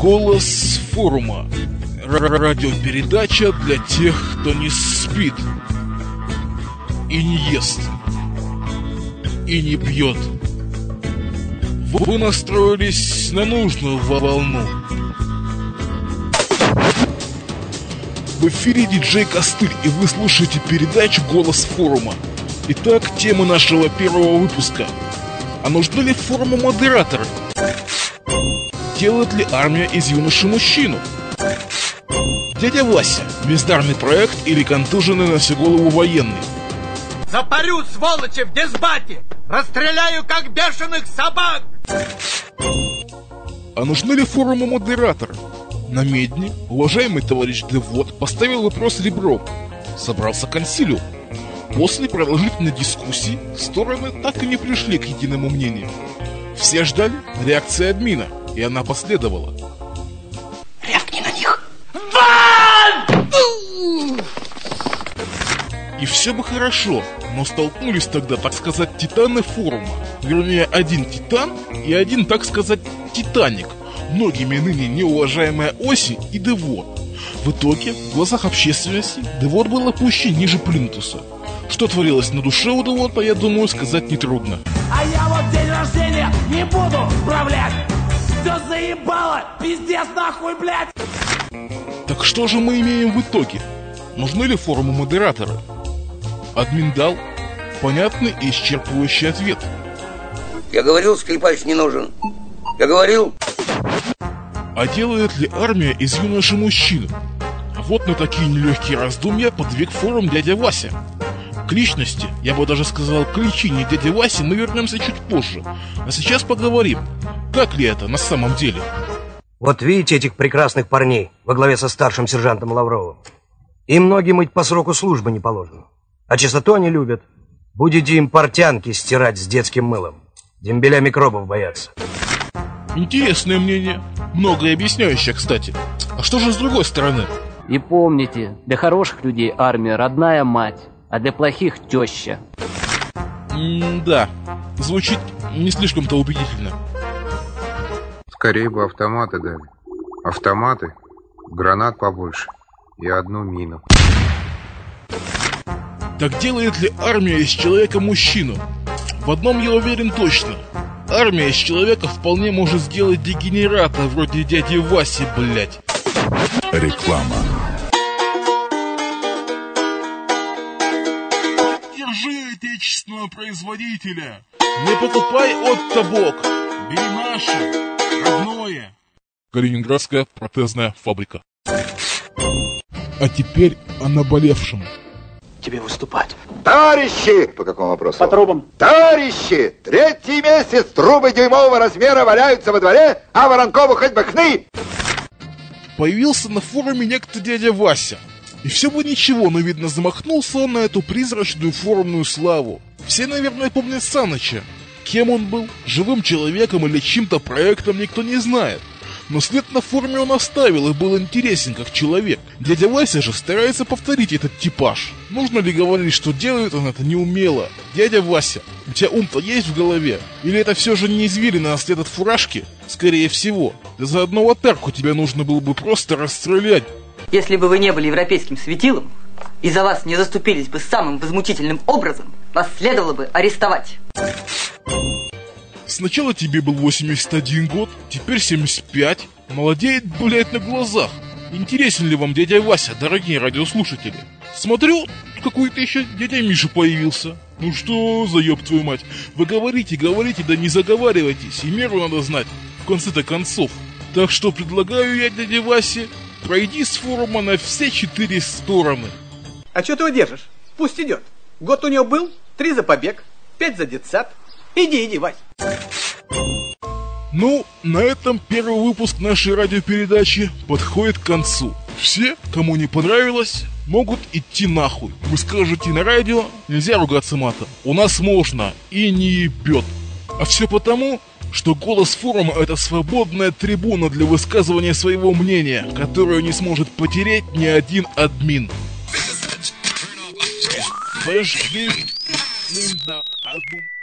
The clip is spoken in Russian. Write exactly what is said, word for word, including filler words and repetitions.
Голос форума. Радиопередача для тех, кто не спит и не ест и не пьет. Вы настроились на нужную волну. В эфире диджей Костыль, и вы слушаете передачу «Голос форума». Итак, тема нашего первого выпуска. А нужны ли форуму модераторы? Делает ли армия из юноши мужчину? Дядя Вася, бездарный проект или контуженный на всю голову военный? Запарю, сволочи, в дисбате! Расстреляю, как бешеных собак! А нужны ли форуму модераторы? На Медне уважаемый товарищ Девод поставил вопрос ребром. Собрался консилиум. После продолжительной дискуссии стороны так и не пришли к единому мнению. Все ждали реакции админа, и она последовала. Рявкни на них! Ван! И все бы хорошо, но столкнулись тогда, так сказать, титаны форума. Вернее, один титан и один, так сказать, титаник. Многими ныне неуважаемая Оси и Девод. В итоге, в глазах общественности, Девод был опущен ниже плинтуса. Что творилось на душе у Девода, я думаю, сказать нетрудно. А я вот день рождения не буду управлять. Все заебало, пиздец нахуй, блядь. Так что же мы имеем в итоге? Нужны ли форуму модераторы? Админ дал понятный и исчерпывающий ответ. Я говорил, скрипач не нужен. Я говорил. А делает ли армия из юноши мужчину? Вот на такие нелегкие раздумья подвиг форум дядя Вася. К личности, я бы даже сказал, к личине дяди Васи мы вернемся чуть позже. А сейчас поговорим, как ли это на самом деле. Вот видите этих прекрасных парней во главе со старшим сержантом Лавровым? Им ноги мыть по сроку службы не положено. А чистоту они любят. Будете им портянки стирать с детским мылом. Дембеля микробов боятся. Интересное мнение. Многое объясняющее, кстати. А что же с другой стороны? И помните, для хороших людей армия родная мать, а для плохих теща. М-да, звучит не слишком-то убедительно. Скорее бы автоматы дали. Автоматы, гранат побольше и одну мину. Так делает ли армия из человека мужчину? В одном я уверен точно. Армия из человека вполне может сделать дегенерата вроде дяди Васи, блять. Реклама. Держи отечественного производителя. Не покупай от Табок. Бери наше, родное. Калининградская протезная фабрика. А теперь о наболевшем. Тебе выступать. Товарищи! По какому вопросу? По трубам. Товарищи! Третий месяц трубы дюймового размера валяются во дворе, а Воронкову хоть бы хны! Появился на форуме некто дядя Вася. И все бы ничего, но, видно, замахнулся он на эту призрачную форумную славу. Все, наверное, помнят Саныча. Кем он был? Живым человеком или чьим-то проектом, никто не знает. Но след на форуме он оставил и был интересен как человек. Дядя Вася же старается повторить этот типаж. Нужно ли говорить, что делает он это неумело? Дядя Вася, у тебя ум-то есть в голове? Или это все же не извилина, а след от фуражки? Скорее всего. Да за одну аватарку тебя нужно было бы просто расстрелять. Если бы вы не были европейским светилом, и за вас не заступились бы самым возмутительным образом, вас следовало бы арестовать. Сначала тебе был восемьдесят один год, теперь семьдесят пять. Молодеет, блядь, на глазах. Интересен ли вам дядя Вася, дорогие радиослушатели? Смотрю, какой-то еще дядя Миша появился. Ну что за ёб твою мать? Вы говорите, говорите, да не заговаривайтесь, и меру надо знать, в конце-то концов. Так что предлагаю я дяде Васе, пройди с форума на все четыре стороны. А что ты его держишь? Пусть идет. Год у него был, три за побег, пять за детсад. Иди, иди, Вась. Ну, на этом первый выпуск нашей радиопередачи подходит к концу. Все, кому не понравилось, могут идти нахуй. Вы скажете на радио, нельзя ругаться матом. У нас можно и не ебет. А все потому, что голос форума — это свободная трибуна для высказывания своего мнения, которую не сможет потерять ни один админ. Фэш,